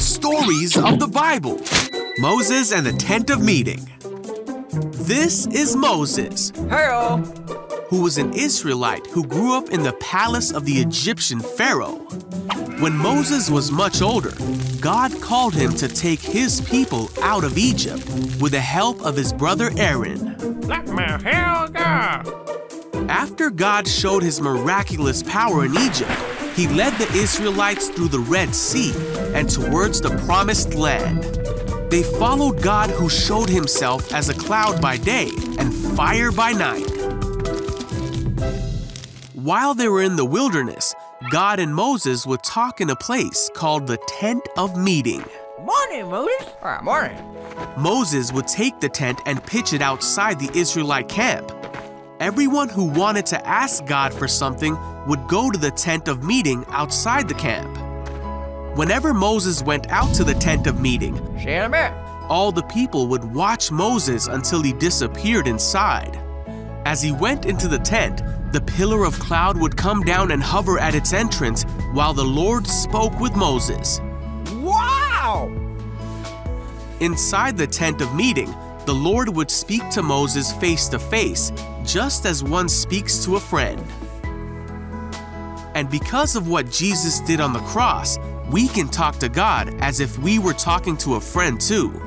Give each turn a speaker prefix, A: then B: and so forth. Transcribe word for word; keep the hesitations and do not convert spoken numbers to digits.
A: Stories of the Bible. Moses and the Tent of Meeting. This is Moses,
B: Hello.
A: who was an Israelite who grew up in the palace of the Egyptian Pharaoh. When Moses was much older, God called him to take his people out of Egypt with the help of his brother Aaron.
B: Let me hear God.
A: After God showed his miraculous power in Egypt, he led the Israelites through the Red Sea and towards the Promised Land. They followed God, who showed himself as a cloud by day and fire by night. While they were in the wilderness, God and Moses would talk in a place called the Tent of Meeting.
B: Morning, Moses. Uh, morning.
A: Moses would take the tent and pitch it outside the Israelite camp. Everyone who wanted to ask God for something would go to the Tent of Meeting outside the camp. Whenever Moses went out to the Tent of Meeting,
B: See you in a bit.
A: all the people would watch Moses until he disappeared inside. As he went into the tent, the pillar of cloud would come down and hover at its entrance while the Lord spoke with Moses.
B: Wow!
A: Inside the Tent of Meeting, the Lord would speak to Moses face to face, just as one speaks to a friend. And because of what Jesus did on the cross, we can talk to God as if we were talking to a friend too.